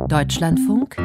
Deutschlandfunk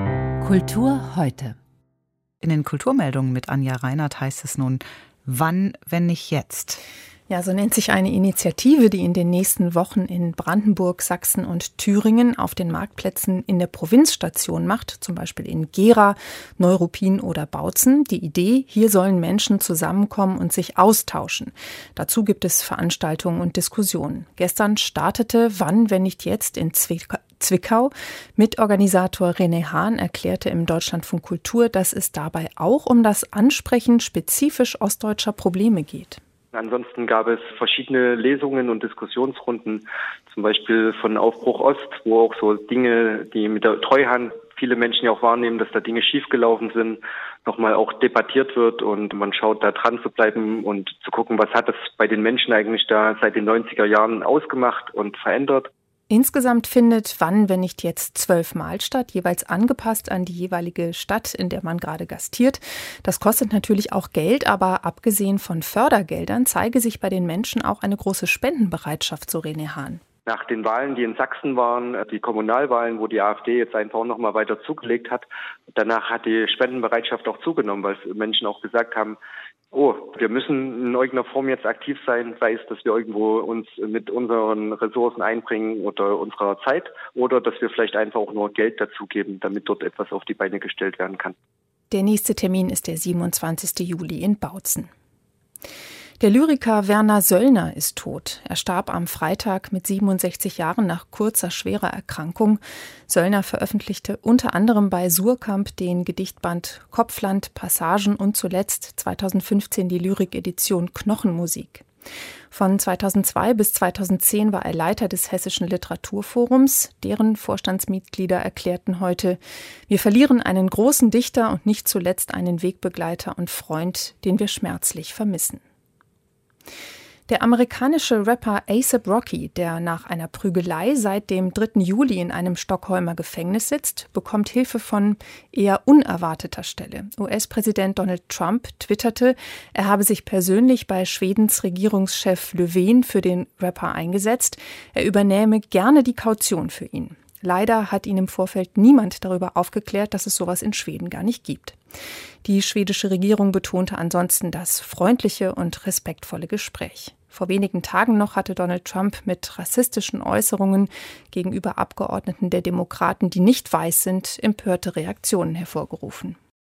Kultur heute. In den Kulturmeldungen mit Anja Reinert heißt es nun, wann, wenn nicht jetzt? Ja, so nennt sich eine Initiative, die in den nächsten Wochen in Brandenburg, Sachsen und Thüringen auf den Marktplätzen in der Provinz Station macht, zum Beispiel in Gera, Neuruppin oder Bautzen. Die Idee, hier sollen Menschen zusammenkommen und sich austauschen. Dazu gibt es Veranstaltungen und Diskussionen. Gestern startete Wann, wenn nicht jetzt in Zwickau. Mitorganisator René Hahn erklärte im Deutschlandfunk Kultur, dass es dabei auch um das Ansprechen spezifisch ostdeutscher Probleme geht. Ansonsten gab es verschiedene Lesungen und Diskussionsrunden, zum Beispiel von Aufbruch Ost, wo auch so Dinge, die mit der Treuhand viele Menschen ja auch wahrnehmen, dass da Dinge schiefgelaufen sind, nochmal auch debattiert wird und man schaut, da dran zu bleiben und zu gucken, was hat das bei den Menschen eigentlich da seit den 90er Jahren ausgemacht und verändert. Insgesamt findet Wann, wenn nicht jetzt 12 Mal statt, jeweils angepasst an die jeweilige Stadt, in der man gerade gastiert. Das kostet natürlich auch Geld, aber abgesehen von Fördergeldern zeige sich bei den Menschen auch eine große Spendenbereitschaft, so René Hahn. Nach den Wahlen, die in Sachsen waren, die Kommunalwahlen, wo die AfD jetzt einfach noch mal weiter zugelegt hat, danach hat die Spendenbereitschaft auch zugenommen, weil Menschen auch gesagt haben, oh, wir müssen in irgendeiner Form jetzt aktiv sein, sei es, dass wir irgendwo uns mit unseren Ressourcen einbringen oder unserer Zeit oder dass wir vielleicht einfach auch nur Geld dazugeben, damit dort etwas auf die Beine gestellt werden kann. Der nächste Termin ist der 27. Juli in Bautzen. Der Lyriker Werner Söllner ist tot. Er starb am Freitag mit 67 Jahren nach kurzer, schwerer Erkrankung. Söllner veröffentlichte unter anderem bei Suhrkamp den Gedichtband Kopfland, Passagen und zuletzt 2015 die Lyrikedition Knochenmusik. Von 2002 bis 2010 war er Leiter des Hessischen Literaturforums. Deren Vorstandsmitglieder erklärten heute, wir verlieren einen großen Dichter und nicht zuletzt einen Wegbegleiter und Freund, den wir schmerzlich vermissen. Der amerikanische Rapper A$AP Rocky, der nach einer Prügelei seit dem 3. Juli in einem Stockholmer Gefängnis sitzt, bekommt Hilfe von eher unerwarteter Stelle. US-Präsident Donald Trump twitterte, er habe sich persönlich bei Schwedens Regierungschef Löfven für den Rapper eingesetzt. Er übernehme gerne die Kaution für ihn. Leider hat ihn im Vorfeld niemand darüber aufgeklärt, dass es sowas in Schweden gar nicht gibt. Die schwedische Regierung betonte ansonsten das freundliche und respektvolle Gespräch. Vor wenigen Tagen noch hatte Donald Trump mit rassistischen Äußerungen gegenüber Abgeordneten der Demokraten, die nicht weiß sind, empörte Reaktionen hervorgerufen.